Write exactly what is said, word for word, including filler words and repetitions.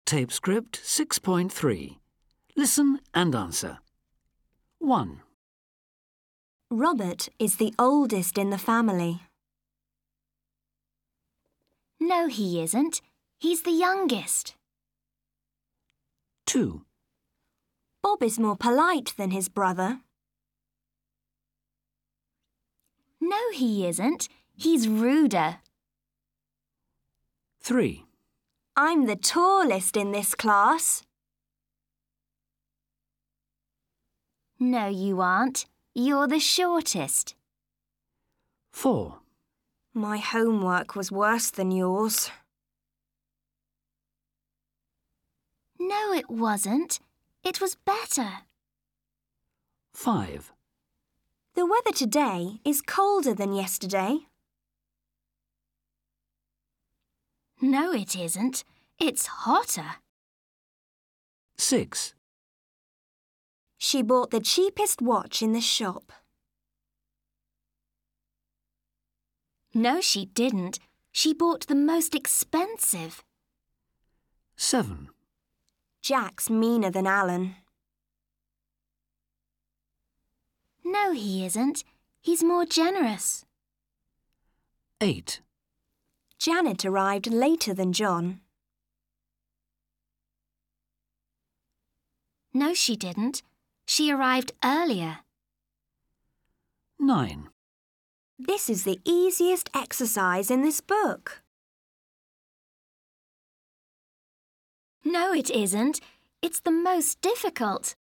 Tape script six point three. Listen and answer. one. Robert is the oldest in the family. No, he isn't. He's the youngest. two. Bob is more polite than his brother. No, he isn't. He's ruder. three. I'm the tallest in this class. No, you aren't. You're the shortest. four. My homework was worse than yours. No, it wasn't. It was better. five. The weather today is colder than yesterday. No, it isn't. It's hotter. six. She bought the cheapest watch in the shop. No, she didn't. She bought the most expensive. seven. Jack's meaner than Alan. No, he isn't. He's more generous. eight. Janet arrived later than John. No, she didn't. She arrived earlier. nine. This is the easiest exercise in this book. No, it isn't. It's the most difficult.